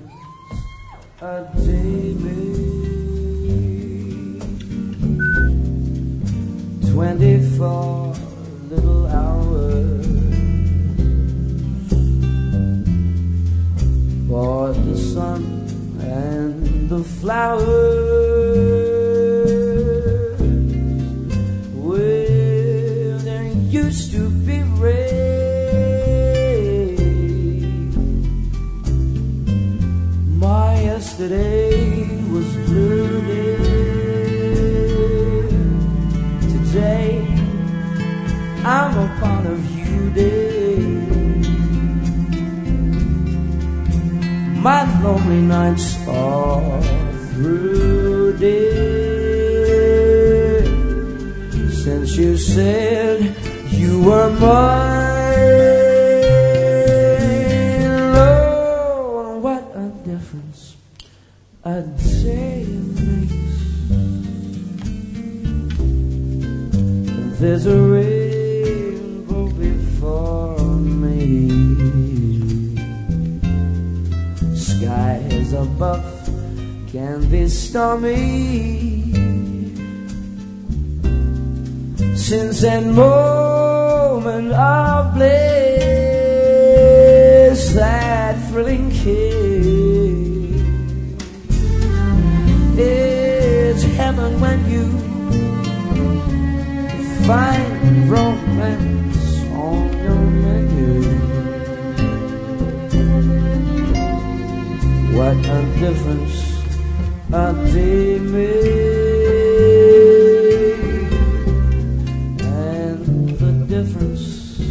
a day made 24 little hours for the sun and the flowers. Well, there used to be rain. My yesterday was blue day. Today I'm a part of you day. My lonely nights are through day. Since you said you were mine, Lord, what a difference a day makes. There's a rainbow before me, skies above can be stormy. Since that moment of bliss, that thrilling kiss, it's heaven when you find romance on your menu. What a difference a day makes. And the difference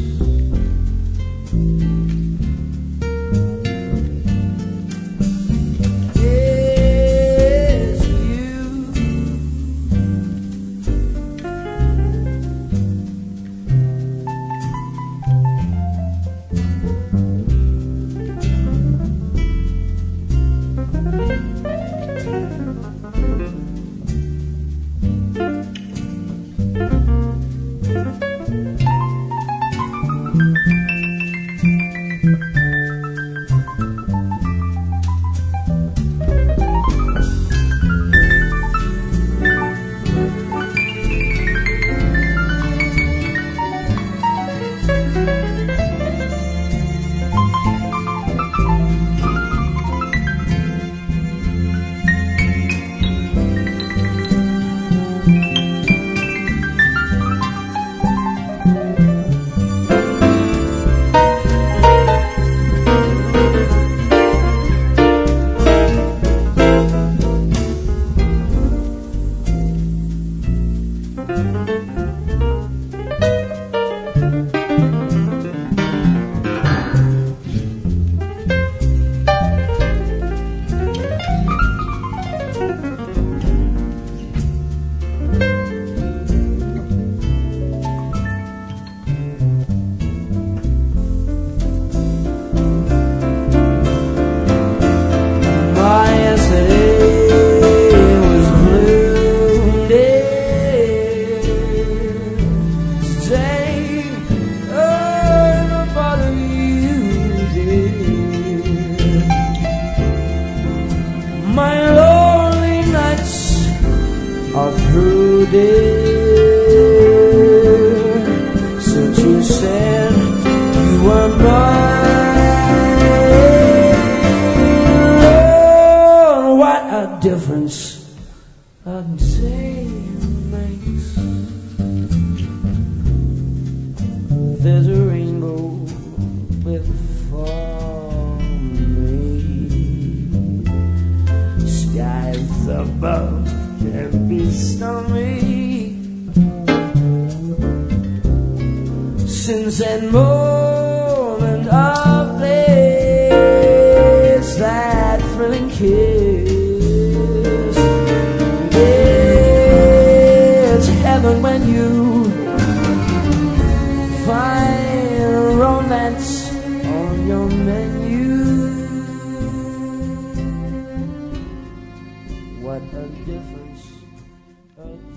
is you. My lonely nights are through dear. Since you said you were mine, Lord, what a difference a day makes. There's a rainbow before me, skies above can be stormy. Since that moment of bliss, that thrilling kiss, it's heaven when you find romance on your menu. What a difference a